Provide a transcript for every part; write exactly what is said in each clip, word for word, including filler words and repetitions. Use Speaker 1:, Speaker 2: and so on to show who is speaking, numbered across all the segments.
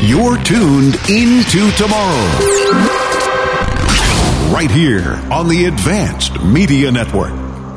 Speaker 1: You're tuned into tomorrow. Right here on the Advanced Media Network.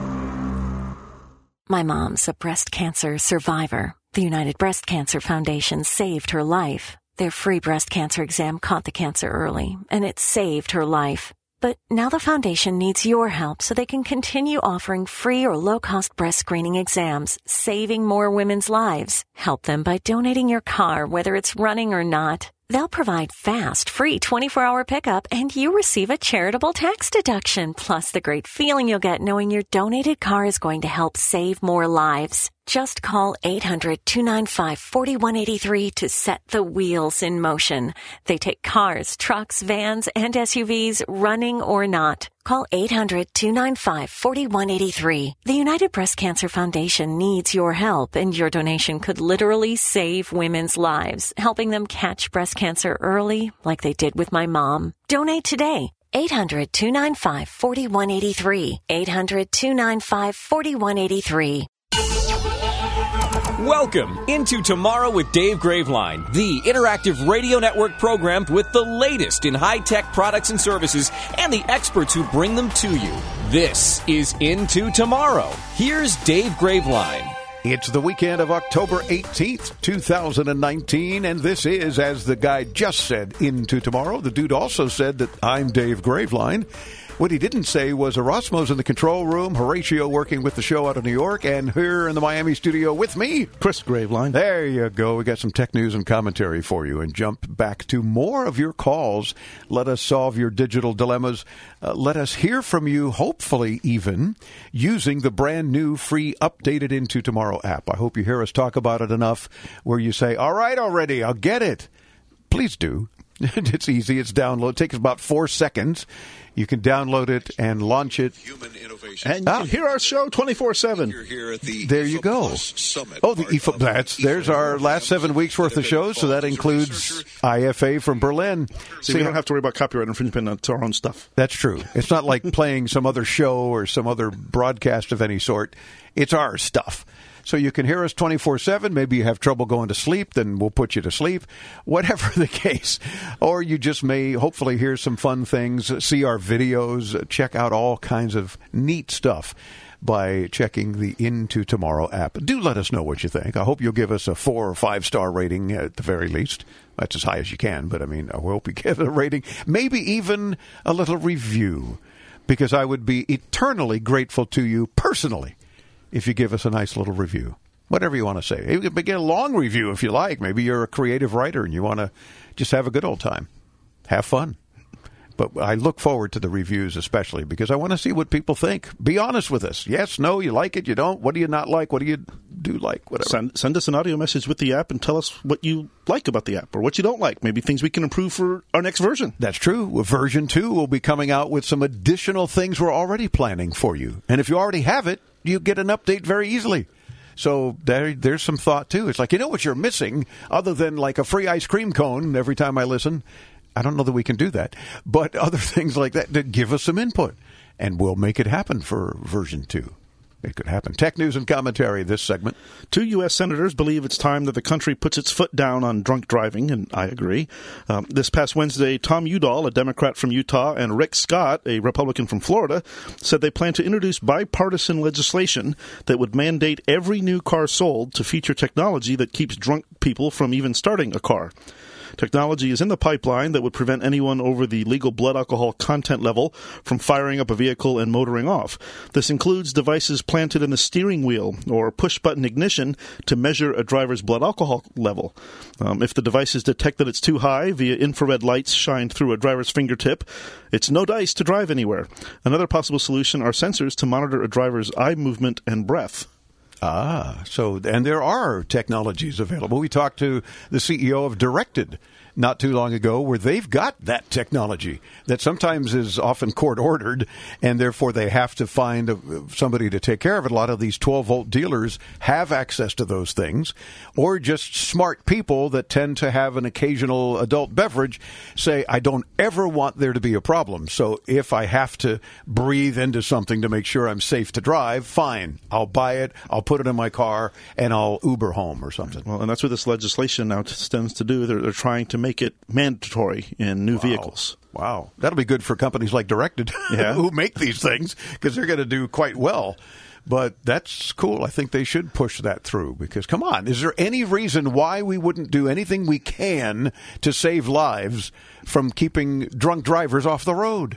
Speaker 2: My mom's a breast cancer survivor. The United Breast Cancer Foundation saved her life. Their free breast cancer exam caught the cancer early, and it saved her life. But now the foundation needs your help so they can continue offering free or low-cost breast screening exams, saving more women's lives. Help them by donating your car, whether it's running or not. They'll provide fast, free twenty-four hour pickup, and you receive a charitable tax deduction, plus the great feeling you'll get knowing your donated car is going to help save more lives. Just call eight hundred, two nine five, four one eight three to set the wheels in motion. They take cars, trucks, vans, and S U Vs, running or not. Call eight hundred, two nine five, four one eight three. The United Breast Cancer Foundation needs your help, and your donation could literally save women's lives, helping them catch breast cancer early, like they did with my mom. Donate today. eight hundred, two nine five, four one eight three. eight hundred, two nine five, four one eight three.
Speaker 3: Welcome into Tomorrow with Dave Graveline, the interactive radio network program with the latest in high-tech products and services and the experts who bring them to you. This is Into Tomorrow. Here's Dave Graveline.
Speaker 4: It's the weekend of October eighteenth, two thousand nineteen, and this is, as the guy just said, Into Tomorrow. The dude also said that I'm Dave Graveline. What he didn't say was Erasmo's in the control room, Horatio working with the show out of New York, and here in the Miami studio with me,
Speaker 5: Chris Graveline.
Speaker 4: There you go. We got some tech news and commentary for you, and jump back to more of your calls. Let us solve your digital dilemmas. Uh, let us hear from you, hopefully even, using the brand new free updated Into Tomorrow app. I hope you hear us talk about it enough where you say, all right already, I'll get it. Please do. It's easy. It's download. It takes about four seconds. You can download it and launch it.
Speaker 5: Human innovation. And you ah. can hear our show twenty-four seven.
Speaker 4: The there you go. Oh, the E F A, that's, there's our last seven weeks worth of shows, so that includes I F A from Berlin.
Speaker 5: So See, we don't have to worry about copyright infringement on our own stuff.
Speaker 4: That's true. It's not like playing some other show or some other broadcast of any sort. It's our stuff. So you can hear us twenty-four seven. Maybe you have trouble going to sleep, then we'll put you to sleep. Whatever the case. Or you just may hopefully hear some fun things, see our videos, check out all kinds of neat stuff by checking the Into Tomorrow app. Do let us know what you think. I hope you'll give us a four or five star rating at the very least. That's as high as you can, but I mean, I hope you give it a rating. Maybe even a little review, because I would be eternally grateful to you personally if you give us a nice little review, whatever you want to say. You can get a long review if you like. Maybe you're a creative writer and you want to just have a good old time. Have fun. But I look forward to the reviews especially because I want to see what people think. Be honest with us. Yes, no, you like it, you don't. What do you not like? What do you do like? Whatever.
Speaker 5: Send, send us an audio message with the app and tell us what you like about the app or what you don't like. Maybe things we can improve for our next version.
Speaker 4: That's true. Version two will be coming out with some additional things we're already planning for you. And if you already have it, you get an update very easily. So there, there's some thought, too. It's like, you know what you're missing other than like a free ice cream cone every time I listen? I don't know that we can do that. But other things like that, that give us some input. And we'll make it happen for version two. It could happen. Tech news and commentary this segment.
Speaker 5: Two U S senators believe it's time that the country puts its foot down on drunk driving, and I agree. Um, this past Wednesday, Tom Udall, a Democrat from Utah, and Rick Scott, a Republican from Florida, said they plan to introduce bipartisan legislation that would mandate every new car sold to feature technology that keeps drunk people from even starting a car. Technology is in the pipeline that would prevent anyone over the legal blood alcohol content level from firing up a vehicle and motoring off. This includes devices planted in the steering wheel or push-button ignition to measure a driver's blood alcohol level. Um, if the devices detect that it's too high via infrared lights shined through a driver's fingertip, it's no dice to drive anywhere. Another possible solution are sensors to monitor a driver's eye movement and breath.
Speaker 4: Ah, so, and there are technologies available. We talked to the C E O of Directed not too long ago where they've got that technology that sometimes is often court-ordered, and therefore they have to find a, somebody to take care of it. A lot of these twelve-volt dealers have access to those things, or just smart people that tend to have an occasional adult beverage say, I don't ever want there to be a problem, so if I have to breathe into something to make sure I'm safe to drive, fine, I'll buy it, I'll put put it in my car, and I'll Uber home or something.
Speaker 5: Well, and that's what this legislation now tends to do. They're, they're trying to make it mandatory in new
Speaker 4: wow.
Speaker 5: vehicles.
Speaker 4: Wow. That'll be good for companies like Directed
Speaker 5: yeah.
Speaker 4: who make these things, because they're going to do quite well. But that's cool. I think they should push that through, because, come on, is there any reason why we wouldn't do anything we can to save lives from keeping drunk drivers off the road?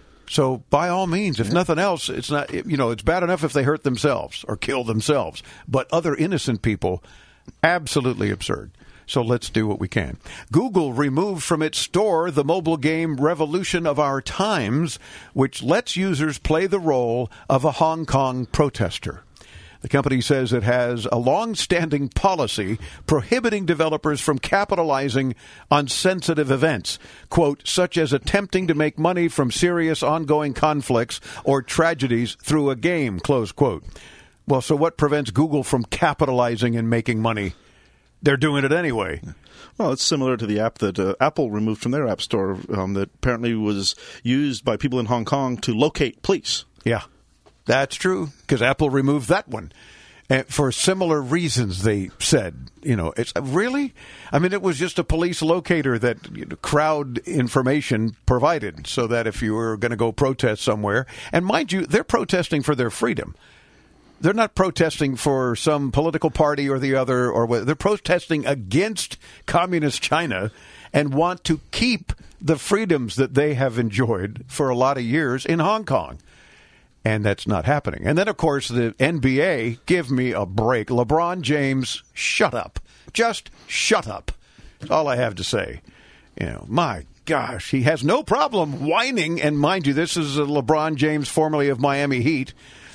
Speaker 4: So, by all means, if yeah. nothing else, it's not, you know, it's bad enough if they hurt themselves or kill themselves. But other innocent people, absolutely absurd. So let's do what we can. Google removed from its store the mobile game Revolution of Our Times, which lets users play the role of a Hong Kong protester. The company says it has a long-standing policy prohibiting developers from capitalizing on sensitive events, quote, such as attempting to make money from serious ongoing conflicts or tragedies through a game, close quote. Well, so what prevents Google from capitalizing and making money? They're doing it anyway.
Speaker 5: Well, it's similar to the app that uh, Apple removed from their app store um, that apparently was used by people in Hong Kong to locate police.
Speaker 4: Yeah, that's true, because Apple removed that one. And for similar reasons, they said, you know, it's really, I mean, it was just a police locator that you know, crowd information provided so that if you were going to go protest somewhere, and mind you, they're protesting for their freedom. They're not protesting for some political party or the other, or they're protesting against communist China and want to keep the freedoms that they have enjoyed for a lot of years in Hong Kong. And that's not happening. And then, of course, the N B A, give me a break. LeBron James, shut up. Just shut up. That's all I have to say. You know, my gosh, he has no problem whining. And mind you, this is LeBron James, formerly of Miami Heat.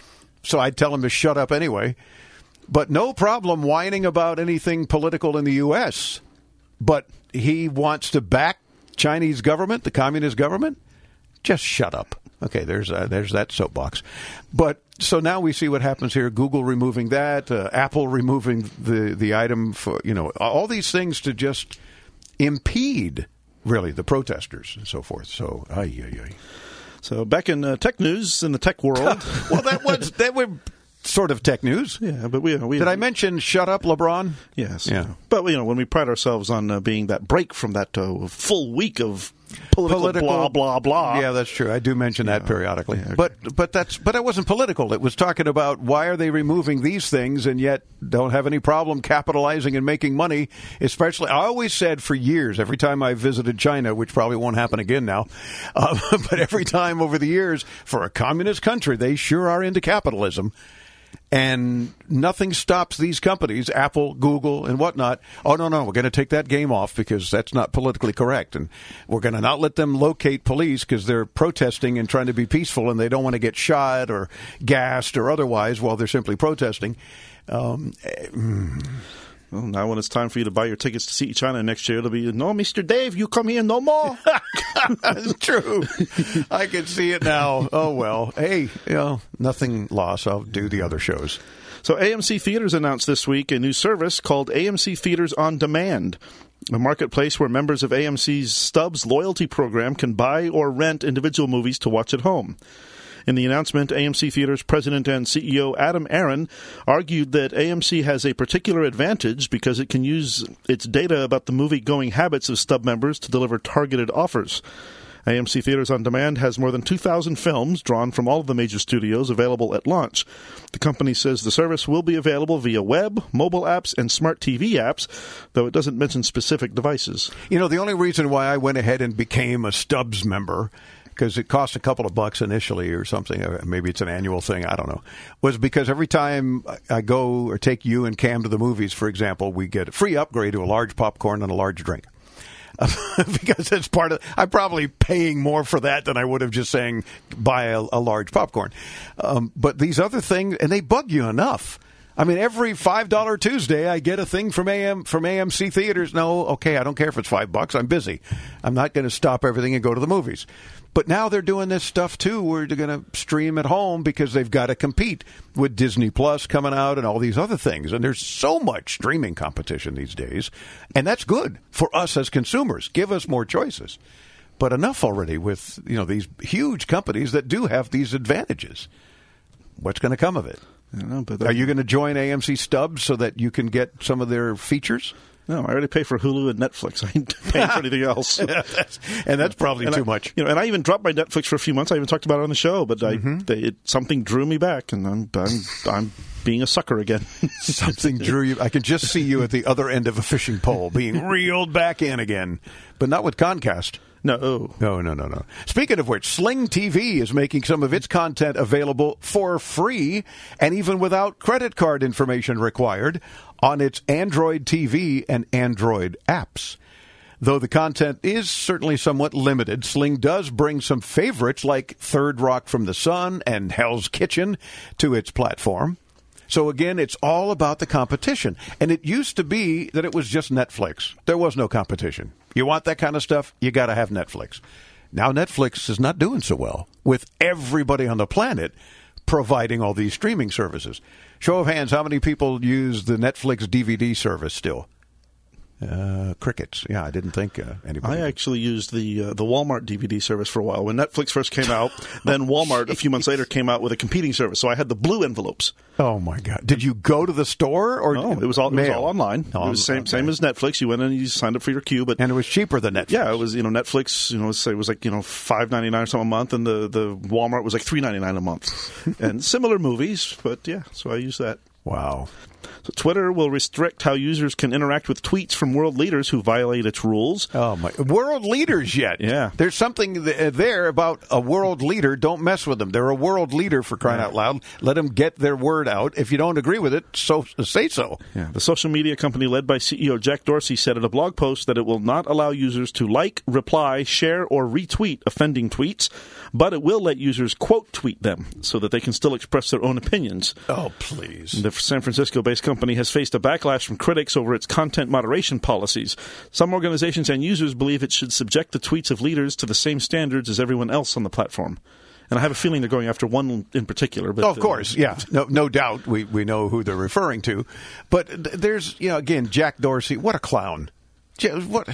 Speaker 4: So I'd tell him to shut up anyway. But no problem whining about anything political in the U S. But he wants to back Chinese government, the communist government? Just shut up. Okay, there's uh, there's that soapbox. But so now we see what happens here. Google removing that, uh, Apple removing the, the item for, you know, all these things to just impede, really, the protesters and so forth. So, ay, ay, ay.
Speaker 5: So back in uh, tech news, in the tech world.
Speaker 4: Well, that was that was sort of tech news.
Speaker 5: Yeah, but we, we
Speaker 4: did I mention shut up, LeBron?
Speaker 5: Yes.
Speaker 4: Yeah.
Speaker 5: But you know, when we pride ourselves on uh, being that break from that uh, full week of political,
Speaker 4: political
Speaker 5: blah blah blah.
Speaker 4: Yeah, that's true. I do mention that
Speaker 5: yeah.
Speaker 4: periodically.
Speaker 5: Yeah, okay.
Speaker 4: But but that's but it wasn't political. It was talking about why are they removing these things and yet don't have any problem capitalizing and making money. Especially, I always said for years, every time I visited China, which probably won't happen again now, uh, but every time over the years, for a communist country, they sure are into capitalism. And nothing stops these companies, Apple, Google, and whatnot. Oh, no, no, we're going to take that game off because that's not politically correct. And we're going to not let them locate police because they're protesting and trying to be peaceful and they don't want to get shot or gassed or otherwise while they're simply protesting. Um, mm.
Speaker 5: Well, now when it's time for you to buy your tickets to see China next year, it'll be, no, Mister Dave, you come here no more.
Speaker 4: That's true. I can see it now. Oh, well. Hey, you know, nothing lost. I'll do the other shows.
Speaker 5: So A M C Theaters announced this week a new service called A M C Theaters On Demand, a marketplace where members of A M C's Stubs loyalty program can buy or rent individual movies to watch at home. In the announcement, A M C Theaters president and C E O Adam Aron argued that A M C has a particular advantage because it can use its data about the movie-going habits of Stub members to deliver targeted offers. A M C Theaters On Demand has more than two thousand films drawn from all of the major studios available at launch. The company says the service will be available via web, mobile apps, and smart T V apps, though it doesn't mention specific devices.
Speaker 4: You know, the only reason why I went ahead and became a Stubs member, because it cost a couple of bucks initially or something, maybe it's an annual thing, I don't know, was because every time I go or take you and Cam to the movies, for example, we get a free upgrade to a large popcorn and a large drink. Because it's part of, I'm probably paying more for that than I would have just saying buy a, a large popcorn. Um, but these other things, and they bug you enough. I mean, every five dollar Tuesday, I get a thing from A M from A M C Theaters. No, okay, I don't care if it's five bucks. I'm busy. I'm not going to stop everything and go to the movies. But now they're doing this stuff, too, where they're going to stream at home because they've got to compete with Disney Plus coming out and all these other things. And there's so much streaming competition these days. And that's good for us as consumers. Give us more choices. But enough already with, you know, these huge companies that do have these advantages. What's going to come of it?
Speaker 5: You know, but
Speaker 4: Are you going to join A M C Stubs so that you can get some of their features?
Speaker 5: No, I already pay for Hulu and Netflix. I ain't paying for anything else.
Speaker 4: And that's probably
Speaker 5: and
Speaker 4: too
Speaker 5: I,
Speaker 4: much.
Speaker 5: You know, and I even dropped my Netflix for a few months. I even talked about it on the show, but I,
Speaker 4: Mm-hmm.
Speaker 5: they, it, something drew me back, and I'm I'm, I'm being a sucker again.
Speaker 4: Something drew you. I can just see you at the other end of a fishing pole being reeled back in again, but not with Comcast.
Speaker 5: No.
Speaker 4: No, no, no, no. Speaking of which, Sling T V is making some of its content available for free and even without credit card information required on its Android T V and Android apps. Though the content is certainly somewhat limited, Sling does bring some favorites like Third Rock from the Sun and Hell's Kitchen to its platform. So again, it's all about the competition. And it used to be that it was just Netflix. There was no competition. You want that kind of stuff, you got to have Netflix. Now Netflix is not doing so well with everybody on the planet providing all these streaming services. Show of hands, how many people use the Netflix D V D service still? Uh, crickets. Yeah, I didn't think uh, anybody.
Speaker 5: I
Speaker 4: did.
Speaker 5: actually used the uh, the Walmart D V D service for a while. When Netflix first came out, then Walmart a few months later came out with a competing service. So I had the blue envelopes.
Speaker 4: Oh my God! Did you go to the store or
Speaker 5: No, it was all it was
Speaker 4: mail?
Speaker 5: all online.
Speaker 4: Oh,
Speaker 5: it was same
Speaker 4: okay.
Speaker 5: same as Netflix. You went in and you signed up for your queue, but
Speaker 4: And it was cheaper than Netflix.
Speaker 5: yeah, it was you know Netflix. You know, let's say it was like you know five ninety nine or something a month, and the the Walmart was like three ninety nine a month, and similar movies. But yeah, so I used that.
Speaker 4: Wow.
Speaker 5: So Twitter will restrict how users can interact with tweets from world leaders who violate its rules.
Speaker 4: Oh my! World leaders yet?
Speaker 5: Yeah.
Speaker 4: There's something th- there about a world leader. Don't mess with them. They're a world leader, for crying out loud. Let them get their word out. If you don't agree with it, so say so.
Speaker 5: Yeah. The social media company led by C E O Jack Dorsey said in a blog post that it will not allow users to like, reply, share, or retweet offending tweets, but it will let users quote tweet them so that they can still express their own opinions.
Speaker 4: Oh, please.
Speaker 5: The San Francisco-based company has faced a backlash from critics over its content moderation policies. Some organizations and users believe it should subject the tweets of leaders to the same standards as everyone else on the platform. And I have a feeling they're going after one in particular. But,
Speaker 4: Oh, of course,
Speaker 5: uh,
Speaker 4: yeah, no, no doubt. We we know who they're referring to, but th- there's you know again Jack Dorsey. What a clown! J- What?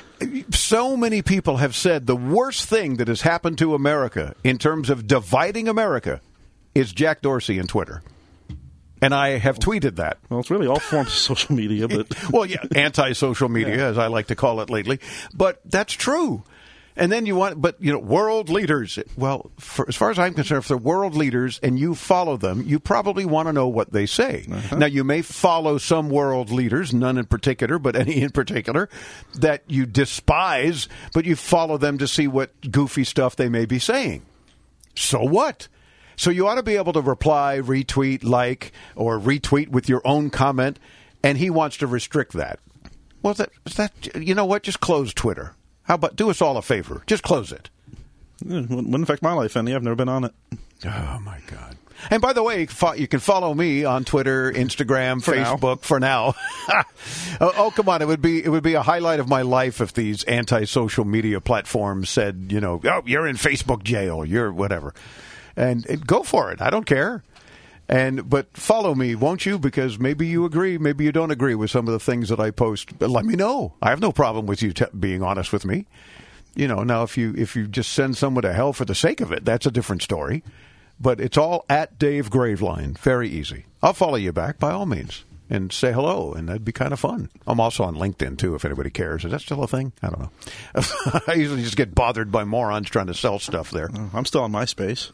Speaker 4: So many people have said the worst thing that has happened to America in terms of dividing America is Jack Dorsey and Twitter. And I have tweeted that.
Speaker 5: Well, it's really all forms of social media, but
Speaker 4: Well, yeah, anti-social media,
Speaker 5: Yeah.
Speaker 4: as I like to call it lately. But that's true. And then you want, but, you know, world leaders. Well, for, as far as I'm concerned, if they're world leaders and you follow them, you probably want to know what they say.
Speaker 5: Uh-huh.
Speaker 4: Now, you may follow some world leaders, none in particular, but any in particular, that you despise, but you follow them to see what goofy stuff they may be saying. So what? So you ought to be able to reply, retweet, like, or retweet with your own comment, and he wants to restrict that. Well, that, that you know what? Just close Twitter. How about do us all a favor? Just close it.
Speaker 5: it wouldn't affect my life any. I've never been on it.
Speaker 4: Oh, my God. And by the way, you can follow me on Twitter, Instagram,
Speaker 5: For now.
Speaker 4: Facebook for now. oh, oh, come on. It would be it would be a highlight of my life if these anti-social media platforms said, you know, oh, you're in Facebook jail, you're whatever. And, and go for it. I don't care. And but follow me, won't you? Because maybe you agree, maybe you don't agree with some of the things that I post. But let me know. I have no problem with you t- being honest with me. You know, now if you if you just send someone to hell for the sake of it, that's a different story. But it's all at Dave Graveline. Very easy. I'll follow you back by all means and say hello, and that'd be kind of fun. I'm also on LinkedIn too, if anybody cares. Is that still a thing? I don't know. I usually just get bothered by morons trying to sell stuff there.
Speaker 5: I'm still on MySpace.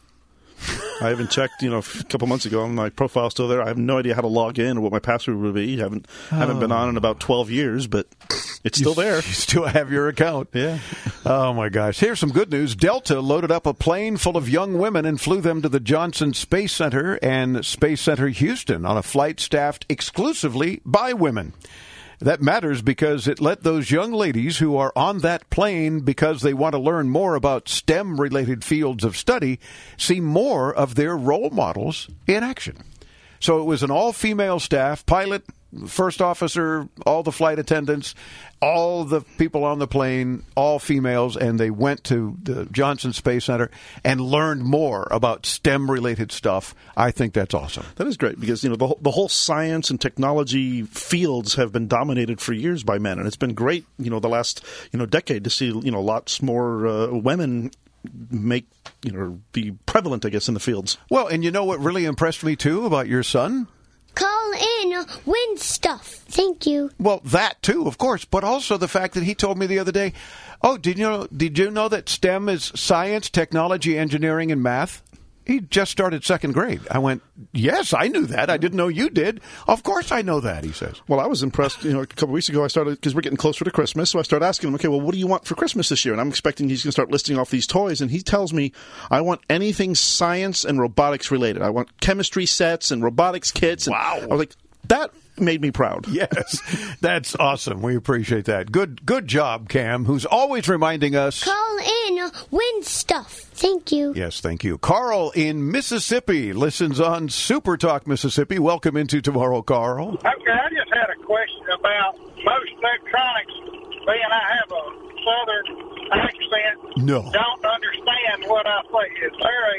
Speaker 5: I haven't checked, you know, a couple months ago. My profile's still there. I have no idea how to log in or what my password would be. I haven't
Speaker 4: Oh.
Speaker 5: haven't been on in about twelve years, but it's still there.
Speaker 4: You still have your account.
Speaker 5: Yeah.
Speaker 4: Oh, my gosh. Here's some good news. Delta loaded up a plane full of young women and flew them to the Johnson Space Center and Space Center Houston on a flight staffed exclusively by women. That matters because it let those young ladies who are on that plane because they want to learn more about STEM-related fields of study see more of their role models in action. So it was an all-female staff, pilot, first officer, all the flight attendants, all the people on the plane, all females, and they went to the Johnson Space Center and learned more about STEM-related stuff. I think that's awesome.
Speaker 5: That is great because, you know, the whole, the whole science and technology fields have been dominated for years by men, and it's been great, you know, the last, you know, decade to see, you know, lots more uh, women make, you know, be prevalent, I guess, in the fields.
Speaker 4: Well, and you know what really impressed me, too, about your son?
Speaker 6: Call in, win stuff. Thank you.
Speaker 4: Well, that, too, of course, but also the fact that he told me the other day, oh, did you know, did you know that STEM is science, technology, engineering, and math? He just started second grade. I went, yes, I knew that. I didn't know you did. Of course I know that, he says.
Speaker 5: Well, I was impressed. You know, a couple of weeks ago I started, because we're getting closer to Christmas, so I started asking him, okay, well, what do you want for Christmas this year? And I'm expecting he's going to start listing off these toys, and he tells me, I want anything science and robotics related. I want chemistry sets and robotics kits. And
Speaker 4: wow.
Speaker 5: I was like, that made me proud.
Speaker 4: Yes, that's awesome. We appreciate that. Good good job, Cam, who's always reminding us.
Speaker 6: Call in, win stuff. Thank you.
Speaker 4: Yes, thank you. Carl in Mississippi listens on Super Talk Mississippi. Welcome into Tomorrow, Carl.
Speaker 7: Okay, I just had a question about most electronics, being I have a southern accent,
Speaker 4: no.
Speaker 7: don't understand what I say. Is there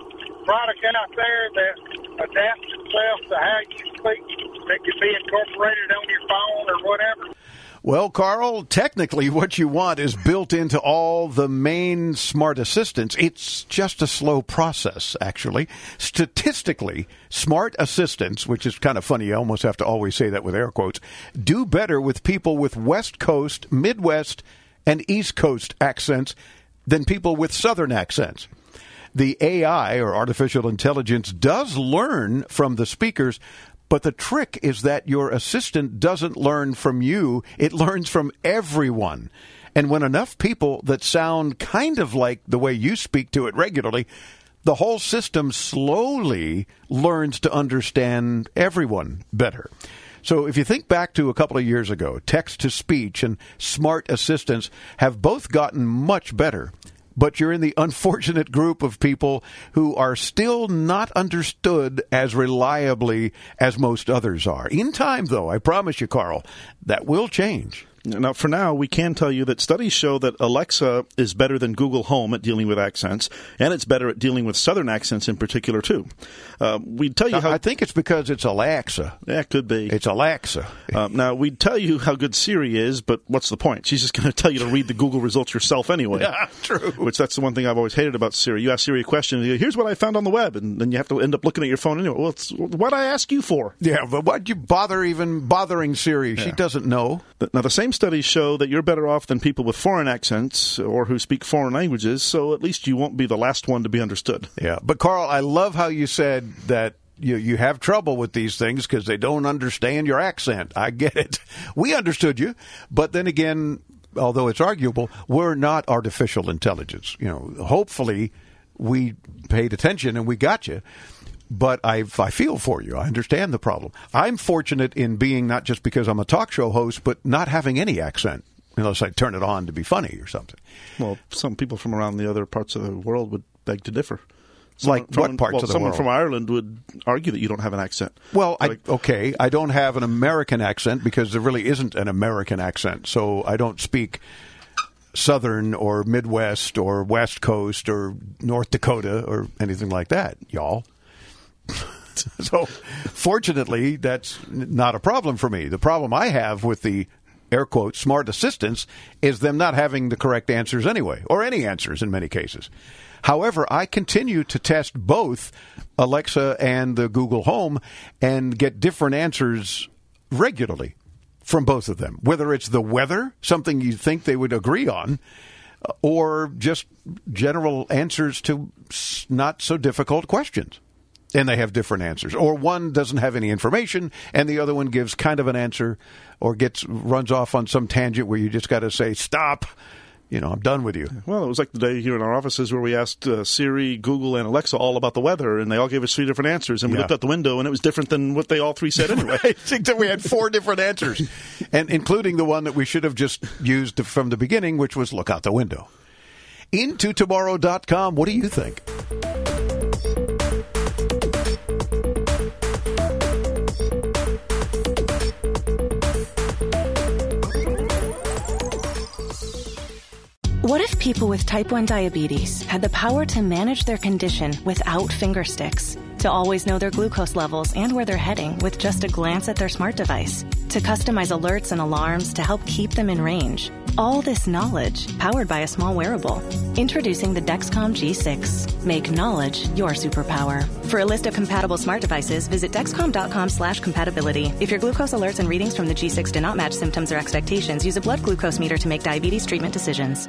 Speaker 7: a product out there that adapts itself to how you speak that can be incorporated on your phone or whatever?
Speaker 4: Well, Carl, technically what you want is built into all the main smart assistants. It's just a slow process, actually. Statistically, smart assistants, which is kind of funny, you almost have to always say that with air quotes, do better with people with West Coast, Midwest, and East Coast accents than people with Southern accents. The A I, or artificial intelligence, does learn from the speakers, but the trick is that your assistant doesn't learn from you. It learns from everyone. And when enough people that sound kind of like the way you speak to it regularly, the whole system slowly learns to understand everyone better. So if you think back to a couple of years ago, text-to-speech and smart assistants have both gotten much better. But you're in the unfortunate group of people who are still not understood as reliably as most others are. In time, though, I promise you, Carl, that will change.
Speaker 5: Now, for now, we can tell you that studies show that Alexa is better than Google Home at dealing with accents, and it's better at dealing with Southern accents in particular, too. Uh, we'd tell you how...
Speaker 4: I think it's because it's Alexa.
Speaker 5: Yeah, it could be.
Speaker 4: It's Alexa.
Speaker 5: Uh, now, we'd tell you how good Siri is, but what's the point? She's just going to tell you to read the Google results yourself anyway.
Speaker 4: Yeah, true.
Speaker 5: Which that's the one thing I've always hated about Siri. You ask Siri a question, and you go, here's what I found on the web, and then you have to end up looking at your phone anyway. Well, it's, what'd I ask you for?
Speaker 4: Yeah, but why'd you bother even bothering Siri?
Speaker 5: Yeah.
Speaker 4: She doesn't know.
Speaker 5: Now, the same studies show that you're better off than people with foreign accents or who speak foreign languages, so at least you won't be the last one to be understood.
Speaker 4: Yeah, but Carl, I love how you said that you you have trouble with these things because they don't understand your accent. I get it. We understood you, but then again, although it's arguable, we're not artificial intelligence. You know, hopefully we paid attention and we got you. But I, I feel for you. I understand the problem. I'm fortunate in being, not just because I'm a talk show host, but not having any accent, unless I turn it on to be funny or something.
Speaker 5: Well, some people from around the other parts of the world would beg to differ. Someone
Speaker 4: like
Speaker 5: from,
Speaker 4: what parts
Speaker 5: well,
Speaker 4: of the
Speaker 5: someone
Speaker 4: world?
Speaker 5: Someone from Ireland would argue that you don't have an accent.
Speaker 4: Well,
Speaker 5: like,
Speaker 4: I, okay, I don't have an American accent because there really isn't an American accent. So I don't speak Southern or Midwest or West Coast or North Dakota or anything like that, y'all. So, fortunately, that's not a problem for me. The problem I have with the, air quote, smart assistants is them not having the correct answers anyway, or any answers in many cases. However, I continue to test both Alexa and the Google Home and get different answers regularly from both of them, whether it's the weather, something you think they would agree on, or just general answers to not so difficult questions. And they have different answers. Or one doesn't have any information, and the other one gives kind of an answer, or gets runs off on some tangent where you just got to say, stop, you know, I'm done with you.
Speaker 5: Well, it was like the day here in our offices where we asked uh, Siri, Google, and Alexa all about the weather, and they all gave us three different answers, and we
Speaker 4: yeah.
Speaker 5: looked out the window, and it was different than what they all three said anyway.
Speaker 4: I think that we had four different answers, and including the one that we should have just used from the beginning, which was look out the window. into tomorrow dot com, what do you think?
Speaker 8: What if people with type one diabetes had the power to manage their condition without finger sticks? To always know their glucose levels and where they're heading with just a glance at their smart device? To customize alerts and alarms to help keep them in range? All this knowledge powered by a small wearable. Introducing the Dexcom G six. Make knowledge your superpower. For a list of compatible smart devices, visit Dexcom.com slash compatibility. If your glucose alerts and readings from the G six do not match symptoms or expectations, use a blood glucose meter to make diabetes treatment decisions.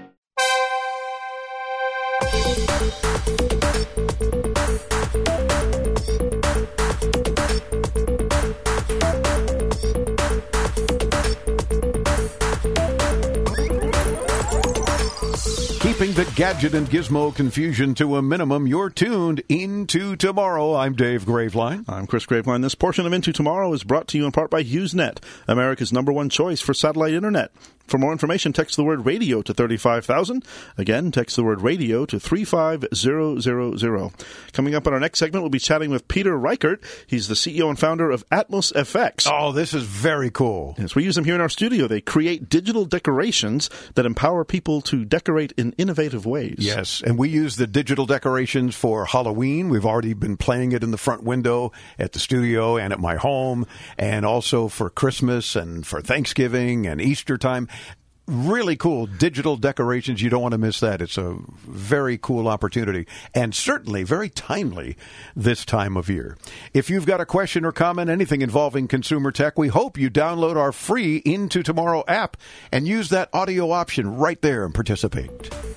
Speaker 4: Keeping the gadget and gizmo confusion to a minimum, you're tuned into Tomorrow. I'm Dave Graveline.
Speaker 5: I'm Chris Graveline. This portion of Into Tomorrow is brought to you in part by HughesNet, America's number one choice for satellite internet. For more information, text the word radio to thirty-five thousand. Again, text the word radio to three five zero zero zero. Coming up in our next segment, we'll be chatting with Peter Reichert. He's the C E O and founder of Atmos F X.
Speaker 4: Oh, this is very cool.
Speaker 5: Yes, we use them here in our studio. They create digital decorations that empower people to decorate in innovative ways.
Speaker 4: Yes, and we use the digital decorations for Halloween. We've already been playing it in the front window at the studio and at my home, and also for Christmas and for Thanksgiving and Easter time. Really cool digital decorations. You don't want to miss that. It's a very cool opportunity and certainly very timely this time of year. If you've got a question or comment, anything involving consumer tech, we hope you download our free Into Tomorrow app and use that audio option right there and participate.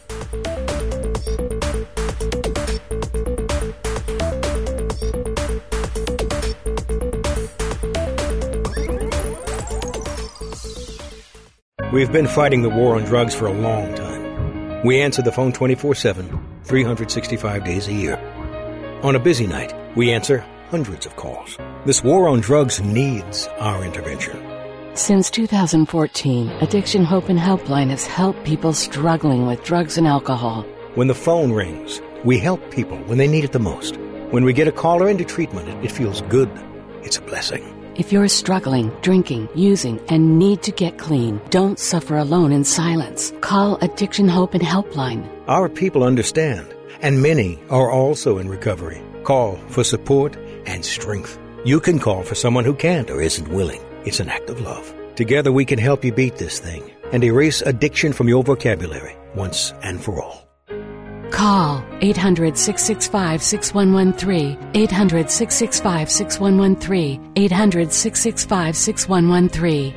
Speaker 9: We've been fighting the war on drugs for a long time. We answer the phone twenty-four seven, three hundred sixty-five days a year. On a busy night, we answer hundreds of calls. This war on drugs needs our intervention.
Speaker 10: Since two thousand fourteen, Addiction Hope and Helpline has helped people struggling with drugs and alcohol.
Speaker 9: When the phone rings, we help people when they need it the most. When we get a caller into treatment, it, it feels good. It's a blessing.
Speaker 10: If you're struggling, drinking, using, and need to get clean, don't suffer alone in silence. Call Addiction Hope and Helpline.
Speaker 9: Our people understand, and many are also in recovery. Call for support and strength. You can call for someone who can't or isn't willing. It's an act of love. Together we can help you beat this thing and erase addiction from your vocabulary once and for all.
Speaker 10: Call eight hundred, six six five, six one one three, eight hundred, six six five, six one one three, eight hundred, six six five, six one one three.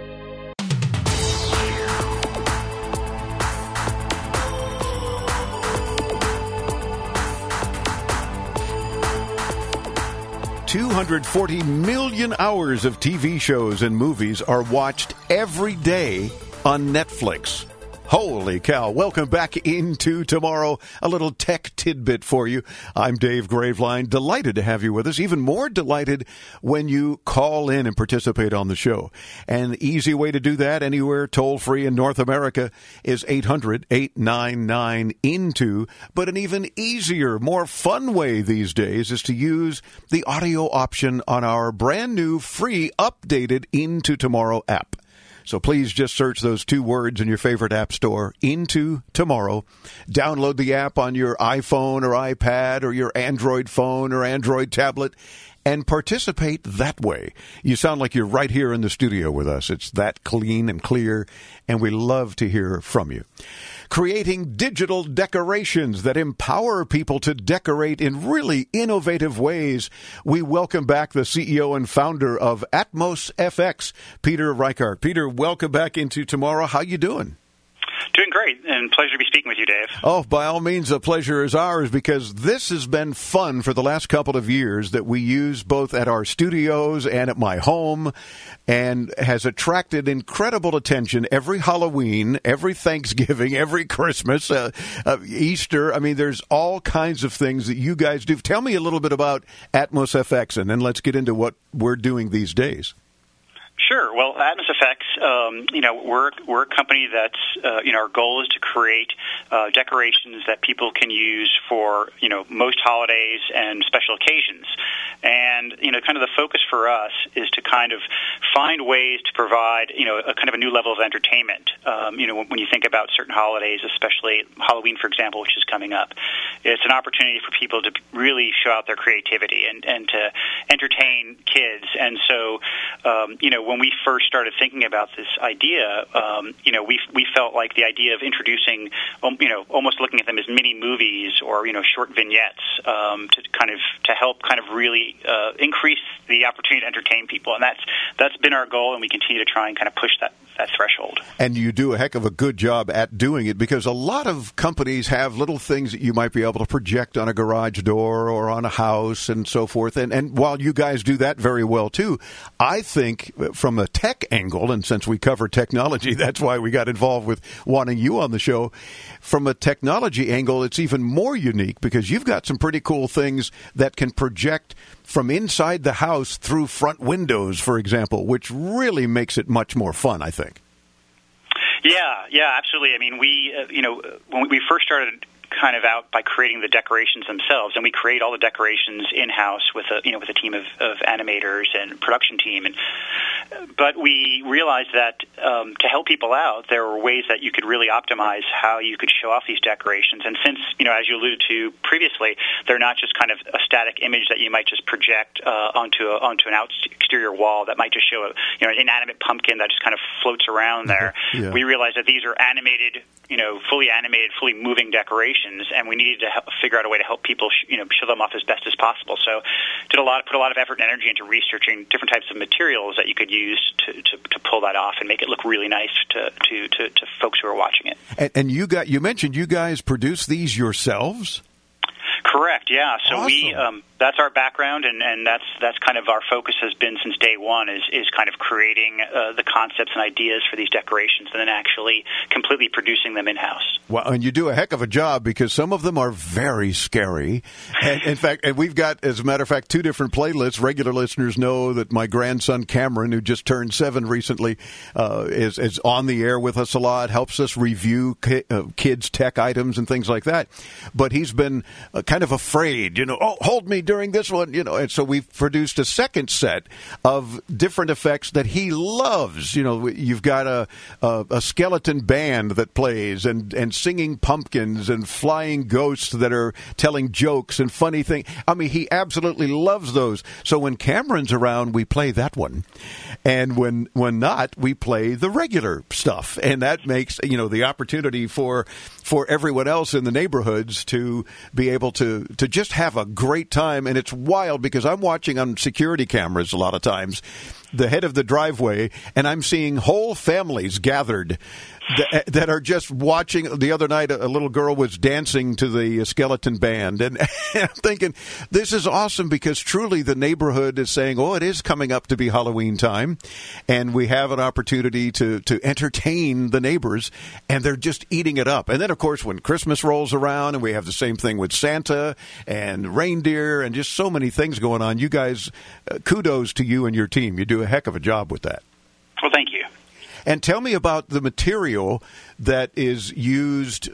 Speaker 4: two hundred forty million hours of T V shows and movies are watched every day on Netflix. Holy cow. Welcome back into Tomorrow. A little tech tidbit for you. I'm Dave Graveline. Delighted to have you with us. Even more delighted when you call in and participate on the show. An easy way to do that anywhere toll-free in North America is eight hundred, eight nine nine, I N T O. But an even easier, more fun way these days is to use the audio option on our brand new free updated Into Tomorrow app. So please just search those two words in your favorite app store, Into Tomorrow. Download the app on your iPhone or iPad or your Android phone or Android tablet and participate that way. You sound like you're right here in the studio with us. It's that clean and clear, and we love to hear from you. Creating digital decorations that empower people to decorate in really innovative ways. We welcome back the C E O and founder of Atmos F X, Peter Reichert. Peter, welcome back into Tomorrow. How you doing?
Speaker 11: Doing great, and pleasure to be speaking with you, Dave.
Speaker 4: Oh, by all means, a pleasure is ours, because this has been fun for the last couple of years that we use both at our studios and at my home, and has attracted incredible attention every Halloween, every Thanksgiving, every Christmas, uh, uh, Easter. I mean, there's all kinds of things that you guys do. Tell me a little bit about Atmos F X, and then let's get into what we're doing these days.
Speaker 11: Sure. Well, Atmos F X, um, you know, we're we're a company that's, uh, you know, our goal is to create uh, decorations that people can use for, you know, most holidays and special occasions. And, you know, kind of the focus for us is to kind of find ways to provide, you know, a kind of a new level of entertainment. Um, you know, when you think about certain holidays, especially Halloween, for example, which is coming up, it's an opportunity for people to really show out their creativity and, and to entertain kids. And so, um, you know, when we first started thinking about this idea, um, you know, we we felt like the idea of introducing, um, you know, almost looking at them as mini movies or, you know, short vignettes um, to kind of to help kind of really uh, increase the opportunity to entertain people. And that's that's been our goal, and we continue to try and kind of push that, that threshold.
Speaker 4: And you do a heck of a good job at doing it, because a lot of companies have little things that you might be able to project on a garage door or on a house and so forth. And, and while you guys do that very well, too, I think from a tech angle, and since we cover technology, that's why we got involved with wanting you on the show. From a technology angle, it's even more unique because you've got some pretty cool things that can project from inside the house through front windows, for example, which really makes it much more fun, I think.
Speaker 11: Yeah, yeah, absolutely. I mean, we, uh, you know, when we first started kind of out by creating the decorations themselves, and we create all the decorations in-house with a, you know, with a team of, of animators and production team. And but we realized that um, to help people out, there were ways that you could really optimize how you could show off these decorations. And since, you know, as you alluded to previously, they're not just kind of a static image that you might just project uh, onto a, onto an out exterior wall that might just show a, you know, an inanimate pumpkin that just kind of floats around there. Yeah. We realized that these are animated, you know, fully animated, fully moving decorations, and we needed to help figure out a way to help people, sh- you know, show them off as best as possible. So, did a lot, put a lot of effort and energy into researching different types of materials that you could use to, to, to pull that off and make it look really nice to to, to, to folks who are watching it.
Speaker 4: And, and you got you mentioned you guys produce these yourselves?
Speaker 11: Correct. Yeah. So
Speaker 4: awesome.
Speaker 11: we um, that's our background, and, and that's that's kind of our focus has been since day one is is kind of creating uh, the concepts and ideas for these decorations, and then actually completely producing them in house.
Speaker 4: Well, and you do a heck of a job because some of them are very scary. And in fact, and we've got, as a matter of fact, two different playlists. Regular listeners know that my grandson Cameron, who just turned seven recently, uh, is is on the air with us a lot, helps us review ki- uh, kids' tech items and things like that. But he's been uh, kind of afraid, you know, oh, hold me during this one, you know, and so we've produced a second set of different effects that he loves. You know, you've got a a, a skeleton band that plays and, and singing pumpkins and flying ghosts that are telling jokes and funny things. I mean, he absolutely loves those. So when Cameron's around, we play that one. And when when not, we play the regular stuff. And that makes, you know, the opportunity for for everyone else in the neighborhoods to be able to, to just have a great time. And it's wild because I'm watching on security cameras a lot of times the head of the driveway, and I'm seeing whole families gathered that, that are just watching. The other night, a little girl was dancing to the skeleton band, and, and I'm thinking, this is awesome because truly the neighborhood is saying, oh, it is coming up to be Halloween time, and we have an opportunity to, to entertain the neighbors, and they're just eating it up. And then, of course, when Christmas rolls around, and we have the same thing with Santa and reindeer and just so many things going on, you guys, uh, kudos to you and your team. You do a heck of a job with that.
Speaker 11: Well, thank you.
Speaker 4: And tell me about the material that is used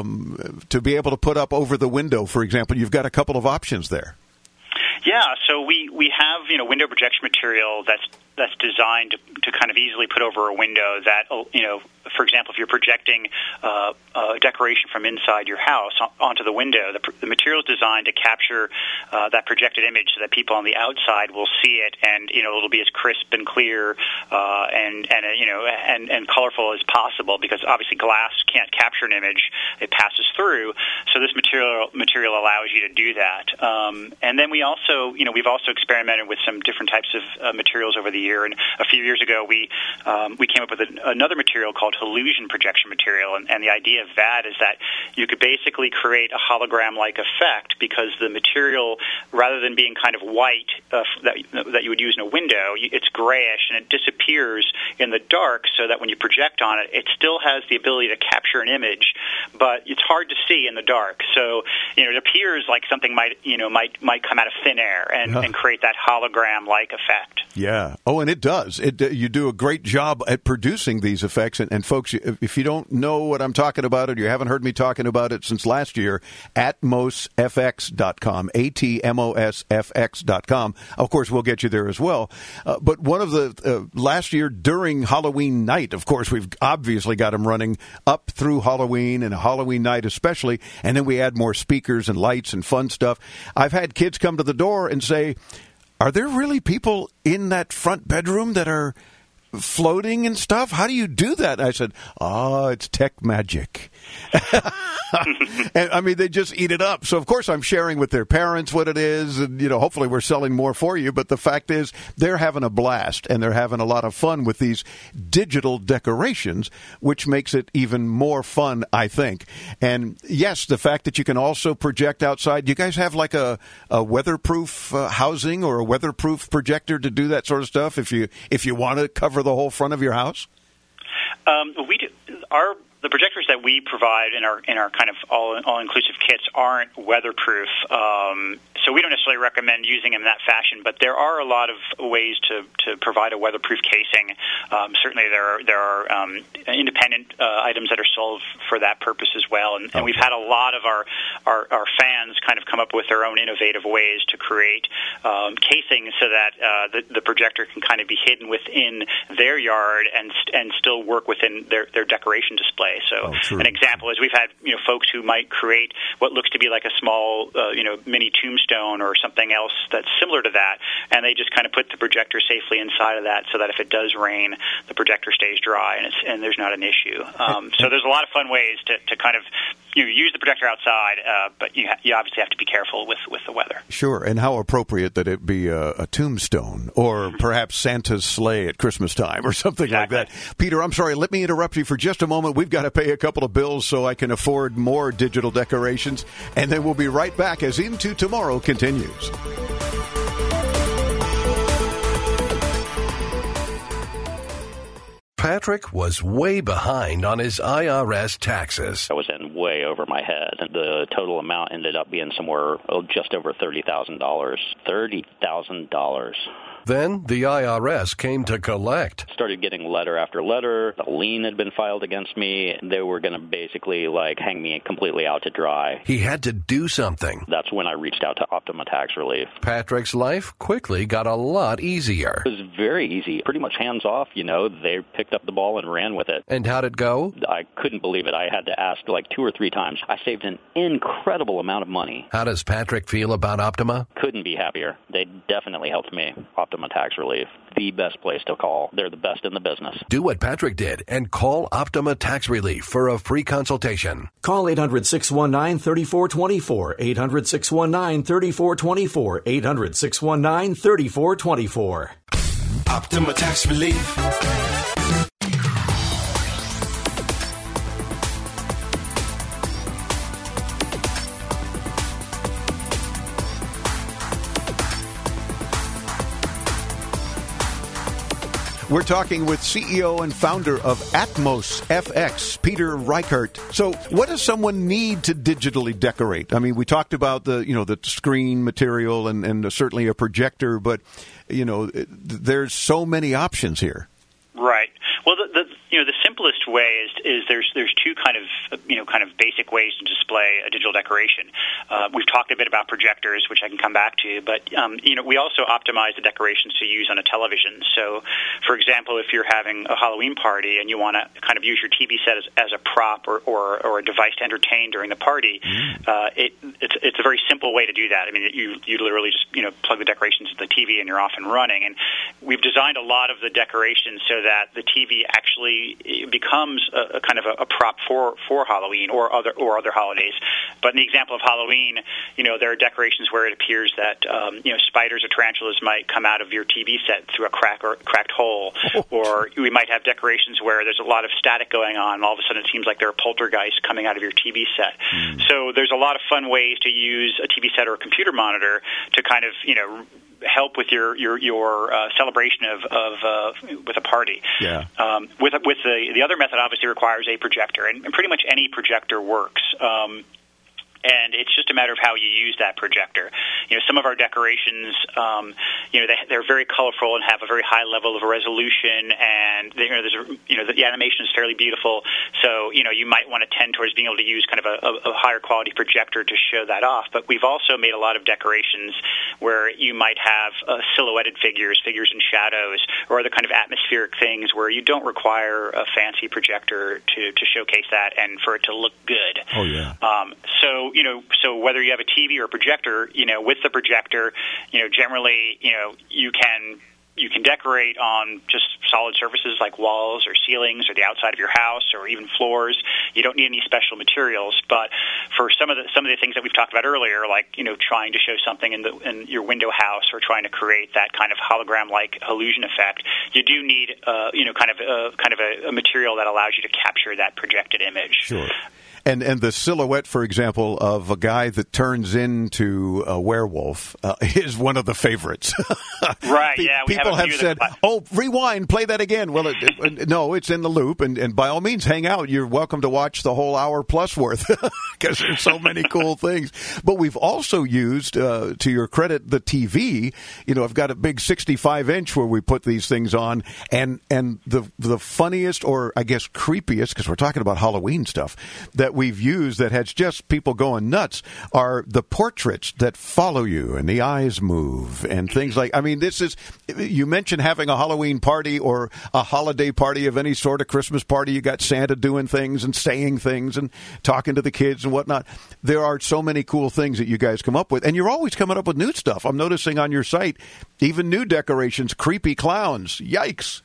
Speaker 4: um, to be able to put up over the window, for example. You've got a couple of options there.
Speaker 11: Yeah, so we, we have, you know, window projection material that's that's designed to, to kind of easily put over a window that, you know, for example, if you're projecting uh, a decoration from inside your house onto the window, the, the material is designed to capture uh, that projected image so that people on the outside will see it, and, you know, it'll be as crisp and clear uh, and, and uh, you know, and, and colorful as possible, because obviously glass can't capture an image. It passes through. So this material material allows you to do that. Um, and then we also, you know, we've also experimented with some different types of uh, materials over the year. And a few years ago, we um, we came up with a, another material called illusion projection material, and, and the idea of that is that you could basically create a hologram-like effect because the material, rather than being kind of white uh, that, that you would use in a window, it's grayish, and it disappears in the dark so that when you project on it, it still has the ability to capture an image but it's hard to see in the dark. So, you know, it appears like something might, you know, might might come out of thin air and,
Speaker 4: Huh.
Speaker 11: and create that hologram-like effect.
Speaker 4: Yeah. Oh, and it does. It uh, you do a great job at producing these effects. And, and folks, if you don't know what I'm talking about, or you haven't heard me talking about it since last year, atmos f x dot com, A T M O S F X dot com. Of course, we'll get you there as well. Uh, but one of the uh, last year during Halloween night, of course, we've obviously got them running up through Halloween and Halloween night especially. And then we add more speakers and lights and fun stuff. I've had kids come to the door and say, are there really people in that front bedroom that are floating and stuff? How do you do that? And I said, oh, it's tech magic. And I mean, they just eat it up. So, of course, I'm sharing with their parents what it is. And, you know, hopefully we're selling more for you. But the fact is, they're having a blast and they're having a lot of fun with these digital decorations, which makes it even more fun, I think. And yes, the fact that you can also project outside. You guys have like a, a weatherproof uh, housing or a weatherproof projector to do that sort of stuff if you if you want to cover the whole front of your house?
Speaker 11: Um, we do, our the projectors that we provide in our in our kind of all all inclusive kits aren't weatherproof, um, so we don't necessarily recommend using them in that fashion. But there are a lot of ways to, to provide a weatherproof casing. Um, certainly, there are there are um, independent uh, items that are sold for that purpose as well. And, and we've had a lot of our, our our fans kind of come up with their own innovative ways to create um, casing so that uh, the, the projector can kind of be hidden within their yard and and still work within their, their decoration display. So
Speaker 4: oh,
Speaker 11: an example is we've had you know folks who might create what looks to be like a small uh, you know mini tombstone or something else that's similar to that, and they just kind of put the projector safely inside of that so that if it does rain, the projector stays dry and it's and there's not an issue. Um, so there's a lot of fun ways to, to kind of you know, use the projector outside, uh, but you ha- you obviously have to be careful with, with the weather.
Speaker 4: Sure, and how appropriate that it be a, a tombstone or perhaps Santa's sleigh at Christmas time or something
Speaker 11: exactly.
Speaker 4: like that. Peter, I'm sorry, let me interrupt you for just a moment. We've got to pay a couple of bills so I can afford more digital decorations, and then we'll be right back as Into Tomorrow continues.
Speaker 12: Patrick was way behind on his I R S taxes.
Speaker 13: I was in way over my head. The total amount ended up being somewhere oh, just over thirty thousand dollars. thirty thousand dollars.
Speaker 12: Then the I R S came to collect.
Speaker 13: Started getting letter after letter. A lien had been filed against me. They were going to basically like hang me completely out to dry.
Speaker 12: He had to do something.
Speaker 13: That's when I reached out to Optima Tax Relief.
Speaker 12: Patrick's life quickly got a lot easier.
Speaker 13: It was very easy. Pretty much hands off, you know. They picked up the ball and ran with it.
Speaker 12: And how'd it go?
Speaker 13: I couldn't believe it. I had to ask like two or three times. I saved an incredible amount of money.
Speaker 12: How does Patrick feel about Optima?
Speaker 13: Couldn't be happier. They definitely helped me. Optima Tax Relief. The best place to call. They're the best in the business.
Speaker 12: Do what Patrick did and call Optima Tax Relief for a free consultation.
Speaker 14: Call eight hundred, six one nine, three four two four. eight hundred, six one nine, three four two four. eight hundred, six one nine, three four two four.
Speaker 15: Optima Tax Relief.
Speaker 4: We're talking with C E O and founder of Atmos F X, Peter Reichert. So what does someone need to digitally decorate? I mean, we talked about the, you know, the screen material and, and certainly a projector, but, you know, there's so many options here.
Speaker 11: Right. Well, the, the you know the simplest way is is there's there's two kind of you know kind of basic ways to display a digital decoration. Uh, we've talked a bit about projectors, which I can come back to, but um, you know we also optimize the decorations to use on a television. So, for example, if you're having a Halloween party and you want to kind of use your T V set as, as a prop or, or, or a device to entertain during the party, mm. uh, it, it's it's a very simple way to do that. I mean, you you literally just you know plug the decorations into the T V and you're off and running. And we've designed a lot of the decorations so that the T V actually becomes a, a kind of a, a prop for, for Halloween or other or other holidays. But in the example of Halloween, you know, there are decorations where it appears that um, you know spiders or tarantulas might come out of your T V set through a crack or cracked hole, or we might have decorations where there's a lot of static going on, and all of a sudden it seems like there are poltergeists coming out of your T V set. Mm. So there's a lot of fun ways to use a T V set or a computer monitor to kind of you know help with your your your uh, celebration of of uh, with a party.
Speaker 4: Yeah.
Speaker 11: Um, with with the the other method obviously requires a projector, and, and pretty much any projector works. Um, And it's just a matter of how you use that projector. You know, some of our decorations, um, you know, they, they're very colorful and have a very high level of resolution, and they, you know, there's a, you know, the, the animation is fairly beautiful. So, you know, you might want to tend towards being able to use kind of a, a, a higher quality projector to show that off. But we've also made a lot of decorations where you might have uh, silhouetted figures, figures in shadows, or other kind of atmospheric things where you don't require a fancy projector to to showcase that and for it to look good.
Speaker 4: Oh yeah.
Speaker 11: Um, so. You know, so whether you have a T V or a projector, you know, with the projector, you know, generally, you know, you can you can decorate on just solid surfaces like walls or ceilings or the outside of your house or even floors. You don't need any special materials. But for some of the some of the things that we've talked about earlier, like, you know, trying to show something in the in your window house or trying to create that kind of hologram-like illusion effect, you do need, uh, you know, kind of a, kind of a, a material that allows you to capture that projected image.
Speaker 4: Sure. And and the silhouette, for example, of a guy that turns into a werewolf uh, is one of the favorites.
Speaker 11: Right, yeah. We
Speaker 4: People
Speaker 11: have,
Speaker 4: have said, oh, rewind, play that again. Well, it, it, no, it's in the loop. And, and by all means, hang out. You're welcome to watch the whole hour plus worth because there's so many cool things. But we've also used, uh, to your credit, the T V. You know, I've got a big sixty-five inch where we put these things on. And, and the, the funniest, or I guess creepiest, because we're talking about Halloween stuff, that we've used that has just people going nuts are the portraits that follow you and the eyes move and things like, I mean, this is, you mentioned having a Halloween party or a holiday party of any sort, a Christmas party, you got Santa doing things and saying things and talking to the kids and whatnot. There are so many cool things that you guys come up with, and you're always coming up with new stuff. I'm noticing on your site, even new decorations, creepy clowns. Yikes.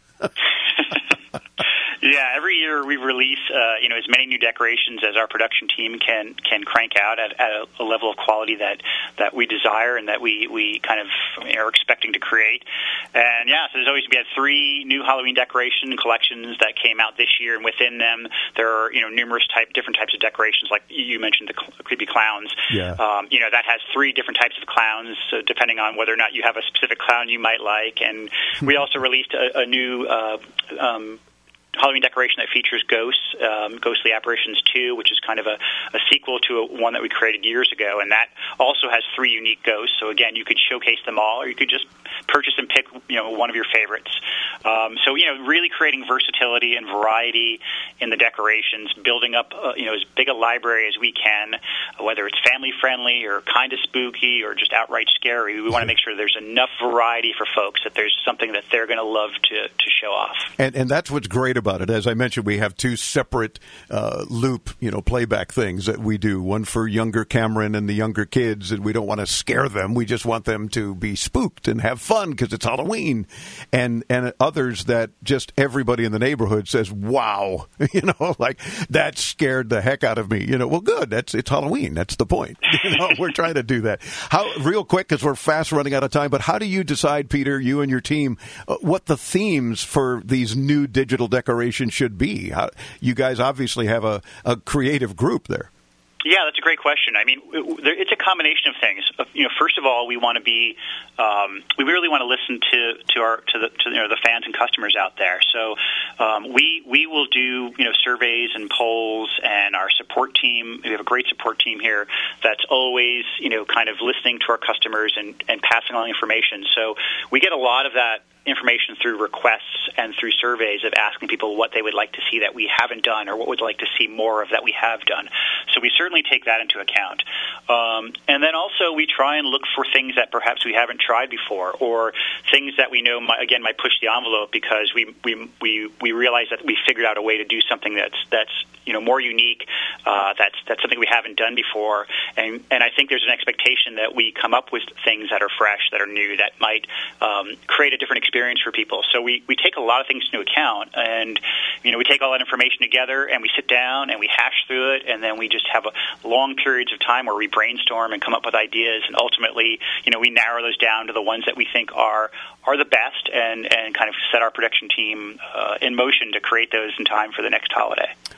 Speaker 11: Yeah, every year we release, uh, you know, as many new decorations as our production team can can crank out at, at a, a level of quality that, that we desire and that we, we kind of are expecting to create. And yeah, so there's always we had three new Halloween decoration collections that came out this year, and within them there are, you know, numerous type different types of decorations. Like you mentioned, the cl- creepy clowns.
Speaker 4: Yeah.
Speaker 11: Um, you know, that has three different types of clowns, so depending on whether or not you have a specific clown you might like. And we also released a, a new. Uh, um, Halloween decoration that features ghosts, um, Ghostly Apparitions two, which is kind of a, a sequel to a, one that we created years ago, and that also has three unique ghosts. So again, you could showcase them all, or you could just purchase and pick, you know, one of your favorites. Um, so you know, really creating versatility and variety in the decorations, building up, uh, you know, as big a library as we can, whether it's family friendly or kind of spooky or just outright scary. We want to make sure there's enough variety for folks that there's something that they're going to love to to show off.
Speaker 4: And and that's what's great about it. As I mentioned, we have two separate uh, loop, you know, playback things that we do. One for younger Cameron and the younger kids, and we don't want to scare them. We just want them to be spooked and have fun because it's Halloween. And and others that just everybody in the neighborhood says, "Wow," you know, like that scared the heck out of me. You know, well, good. That's it's Halloween. That's the point. You know, we're trying to do that. How real quick because we're fast running out of time. But how do you decide, Peter, you and your team, uh, what the themes for these new digital decorations should be? How, you guys obviously have a, a creative group there.
Speaker 11: Yeah, that's a great question. I mean, it's a combination of things. You know, first of all, we want to be, um, we really want to listen to to our to the to you know the fans and customers out there. So um, we we will do you know surveys and polls, and our support team. We have a great support team here that's always you know kind of listening to our customers and and passing along information. So we get a lot of that information through requests and through surveys of asking people what they would like to see that we haven't done or what would like to see more of that we have done. So we certainly take that into account. Um, and then also we try and look for things that perhaps we haven't tried before or things that we know, might, again, might push the envelope because we, we, we, we realize that we figured out a way to do something that's, that's you know, more unique, uh, that's, that's something we haven't done before. And, and I think there's an expectation that we come up with things that are fresh, that are new, that might um, create a different experience experience for people. So we, we take a lot of things into account, and you know we take all that information together and we sit down and we hash through it, and then we just have a long periods of time where we brainstorm and come up with ideas, and ultimately you know we narrow those down to the ones that we think are are the best, and, and kind of set our production team uh, in motion to create those in time for the next holiday.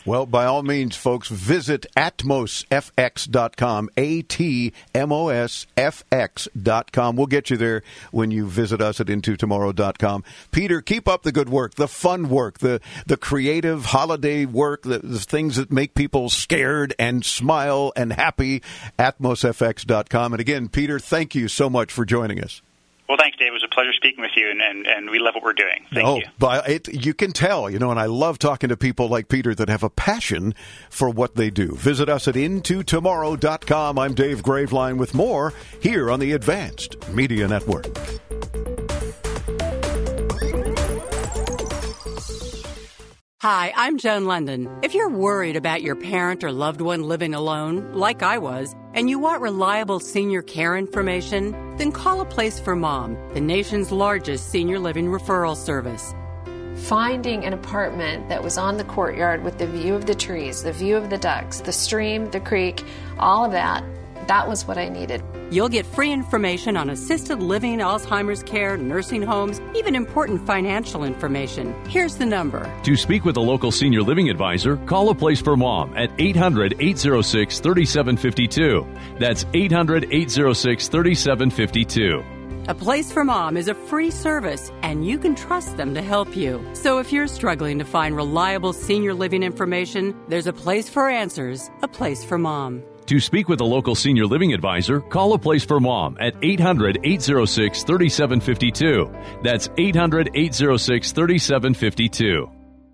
Speaker 4: Well, by all means, folks, visit atmos f x dot com, A T M O S F X dot com. We'll get you there when you visit us at into tomorrow dot com. Peter, keep up the good work, the fun work, the, the creative holiday work, the, the things that make people scared and smile and happy, atmos f x dot com. And again, Peter, thank you so much for joining us.
Speaker 11: Well, thanks, Dave. It was a pleasure speaking with you, and, and, and we love what we're doing. Thank
Speaker 4: oh,
Speaker 11: you.
Speaker 4: But it, you can tell, you know, and I love talking to people like Peter that have a passion for what they do. Visit us at into tomorrow dot com. I'm Dave Graveline with more here on the Advanced Media Network.
Speaker 16: Hi, I'm Joan London. If you're worried about your parent or loved one living alone, like I was, and you want reliable senior care information, then call A Place for Mom, the nation's largest senior living referral service.
Speaker 17: Finding an apartment that was on the courtyard with the view of the trees, the view of the ducks, the stream, the creek, all of that, that was what I needed.
Speaker 16: You'll get free information on assisted living, Alzheimer's care, nursing homes, even important financial information. Here's the number.
Speaker 18: To speak with a local senior living advisor, call A Place for Mom at eight hundred, eight oh six, three seven five two. That's eight hundred, eight oh six, three seven five two.
Speaker 16: A Place for Mom is a free service, and you can trust them to help you. So if you're struggling to find reliable senior living information, there's a place for answers, A Place for Mom.
Speaker 18: To speak with a local senior living advisor, call A Place for Mom at eight hundred, eight oh six, three seven five two. That's eight hundred, eight oh six, three seven five two.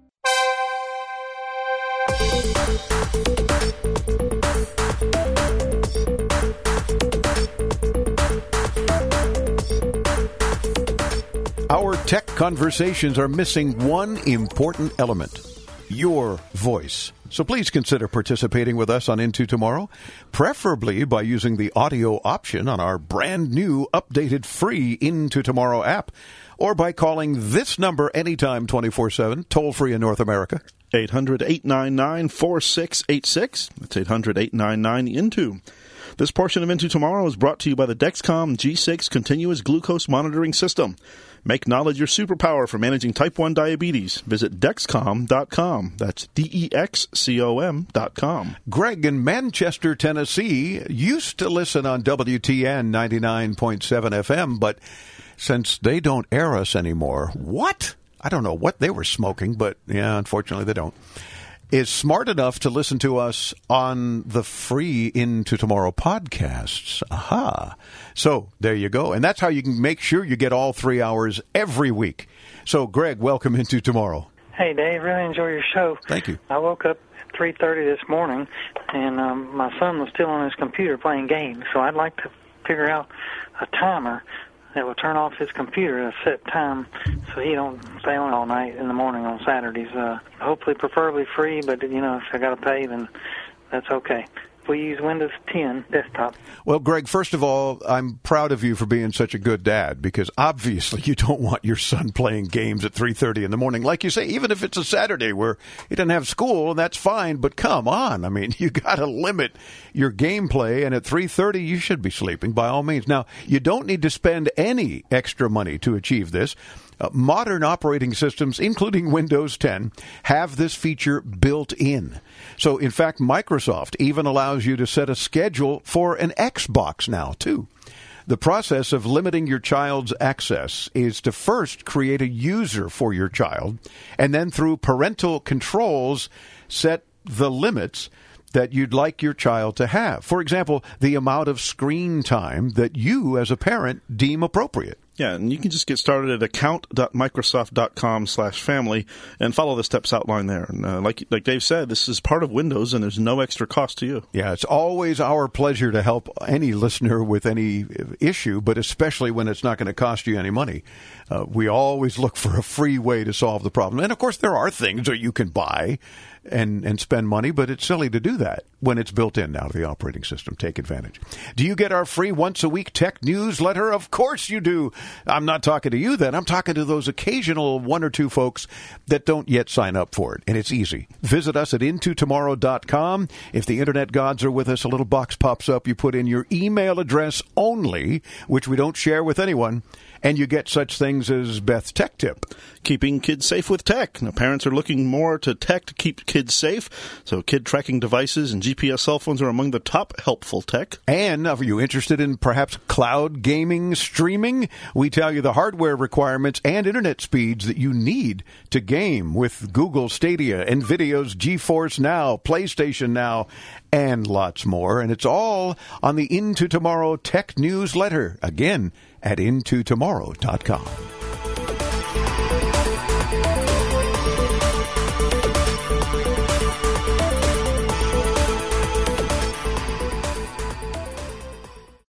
Speaker 4: Our tech conversations are missing one important element: your voice. So please consider participating with us on Into Tomorrow, preferably by using the audio option on our brand new, updated, free Into Tomorrow app, or by calling this number anytime, twenty-four seven, toll-free in North America.
Speaker 5: eight hundred, eight nine nine, four six eight six. That's eight hundred, eight nine nine, into. This portion of Into Tomorrow is brought to you by the Dexcom G six Continuous Glucose Monitoring System. Make knowledge your superpower for managing type one diabetes. Visit Dexcom dot com. That's D E X C O M dot com.
Speaker 4: Greg in Manchester, Tennessee, used to listen on W T N ninety-nine point seven F M, but since they don't air us anymore, what? I don't know what they were smoking, but yeah, unfortunately they don't. Is smart enough to listen to us on the free Into Tomorrow podcasts. Aha. So there you go. And that's how you can make sure you get all three hours every week. So, Greg, welcome Into Tomorrow.
Speaker 19: Hey, Dave. Really enjoy your show.
Speaker 4: Thank you.
Speaker 19: I woke up at three thirty this morning, and um, my son was still on his computer playing games. So I'd like to figure out a timer that will turn off his computer at a set time so he don't stay on all night in the morning on Saturdays. Uh, hopefully, preferably free, but, you know, if I got to pay, then that's okay. We use Windows ten desktop.
Speaker 4: Well, Greg, first of all, I'm proud of you for being such a good dad, because obviously you don't want your son playing games at three thirty in the morning. Like you say, even if it's a Saturday where he doesn't have school, and that's fine, but come on. I mean, you got to limit your gameplay, and at three thirty you should be sleeping by all means. Now, you don't need to spend any extra money to achieve this. Uh, modern operating systems, including Windows ten, have this feature built in. So, in fact, Microsoft even allows you to set a schedule for an Xbox now, too. The process of limiting your child's access is to first create a user for your child, and then through parental controls, set the limits that you'd like your child to have. For example, the amount of screen time that you as a parent deem appropriate.
Speaker 5: Yeah, and you can just get started at account dot microsoft dot com slash family and follow the steps outlined there. And uh, like like Dave said, this is part of Windows, and there's no extra cost to you.
Speaker 4: Yeah, it's always our pleasure to help any listener with any issue, but especially when it's not going to cost you any money. Uh, we always look for a free way to solve the problem. And, of course, there are things that you can buy and, and spend money, but it's silly to do that when it's built in now to the operating system. Take advantage. Do you get our free once-a-week tech newsletter? Of course you do. I'm not talking to you then. I'm talking to those occasional one or two folks that don't yet sign up for it. And it's easy. Visit us at into tomorrow dot com. If the internet gods are with us, a little box pops up. You put in your email address only, which we don't share with anyone, and you get such things as Beth's Tech Tip.
Speaker 5: keeping kids safe with tech. Now, parents are looking more to tech to keep kids safe, so kid tracking devices and G P S cell phones are among the top helpful tech.
Speaker 4: And are you interested in perhaps cloud gaming streaming? We tell you the hardware requirements and internet speeds that you need to game with Google Stadia, NVIDIA's GeForce Now, PlayStation Now, and lots more. And it's all on the Into Tomorrow Tech Newsletter, again, at into tomorrow dot com.